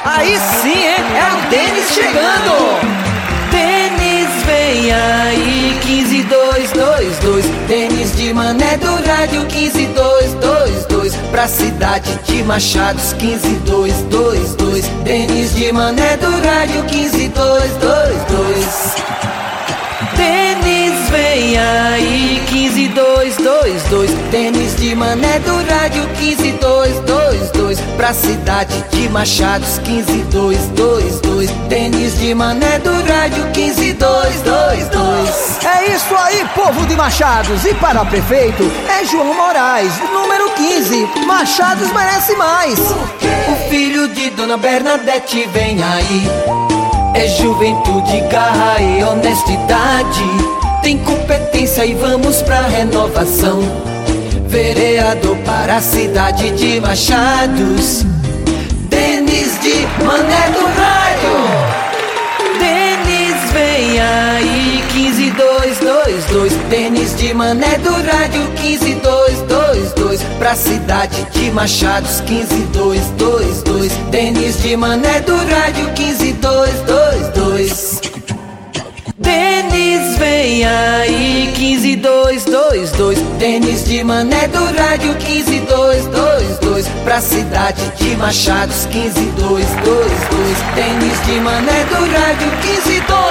Aí sim, hein? É o Denis chegando. Denis vem aí, 15222. Denis de Mané do rádio 15222. Pra cidade de Machados 15222. Denis de Mané do rádio 15222. Denis vem aí, 15222. Denis de Mané do rádio 15222. Pra cidade de Machados 15222. Denis de Mané do rádio 15222. É isso aí, povo de Machados. E para prefeito é João Moraes, número 15. Machados merece mais. O filho de Dona Bernadette vem aí. É juventude, garra e honestidade. Tem competência e vamos pra renovação. Vereador para a cidade de Machados, Denis de Mané do rádio. Denis vem aí, 15222. Denis de Mané do rádio 15222. Pra cidade de Machados 15222. Denis de Mané do rádio 15222. Denis vem aí, 15222. Denis de Mané do rádio 15222. Pra cidade de Machados 15222. Denis de Mané do rádio 15222.